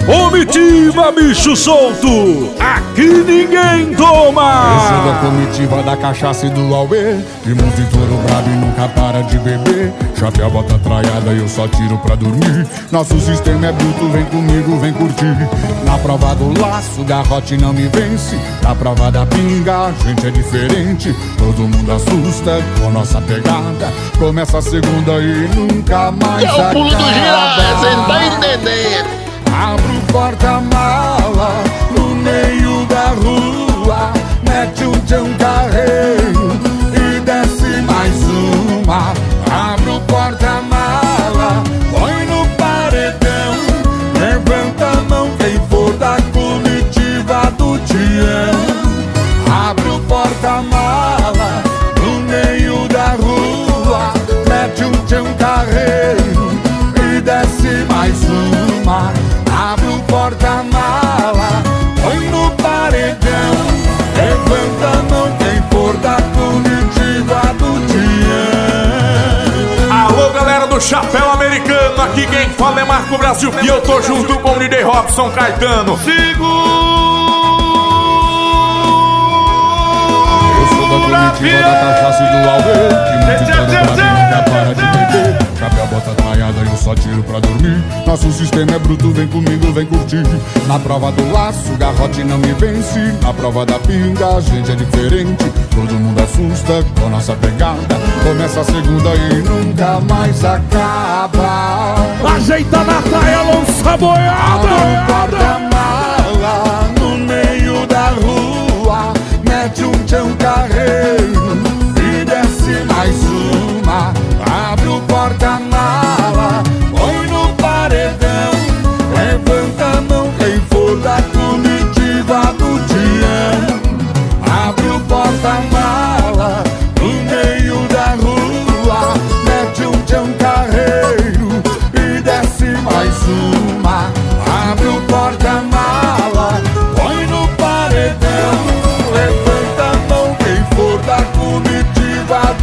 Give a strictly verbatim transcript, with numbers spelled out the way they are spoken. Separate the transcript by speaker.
Speaker 1: Comitiva bicho solto, aqui ninguém toma.
Speaker 2: Eu sou da comitiva da cachaça e do auê, de monte touro brabo e nunca para de beber. Chapéu, bota traiada, eu só tiro pra dormir. Nosso sistema é bruto, vem comigo, vem curtir. Na prova do laço, garrote não me vence. Na prova da pinga, a gente é diferente. Todo mundo assusta com nossa pegada. Começa a segunda e nunca mais acaba.
Speaker 3: É o pulo do girado, cê tá entendendo?
Speaker 2: Abre o porta-mala no meio da rua, mete um tchão carreiro e desce mais uma. Abre o porta-mala, põe no paredão, levanta a mão quem for da comitiva do Tião. Abre o porta-mala no meio da rua, mete um tchão carreiro e desce mais uma. Abre o porta-mala, põe no paredão, levanta a mão quem for da comitiva do Tião.
Speaker 1: Alô, galera do Chapéu Americano, aqui quem fala é Marco Brasil e eu tô junto com o D J Robson Caetano.
Speaker 2: Eu sou da comitiva da cachaça e do auê, que muito todo pra nunca para de beber. Chapéu, bota traiada, eu só tiro pra dormir. Nosso sistema é bruto, vem comigo, vem curtir. Na prova do laço, garrote não me vence. Na prova da pinga, a gente é diferente. Todo mundo assusta com nossa pegada. Começa a segunda e nunca mais acaba.
Speaker 1: Ajeita na praia, lança boiada.
Speaker 2: Abre o porta-mala no meio da rua, mete um tchão carreiro e desce mais uma. Abre o porta-mala, põe no paredão, levanta a mão quem for da comitiva do Tião. Abre o porta-mala no meio da rua, mete um tchão carreiro e desce mais uma. Abre o porta-mala, põe no paredão, levanta a mão quem for da comitiva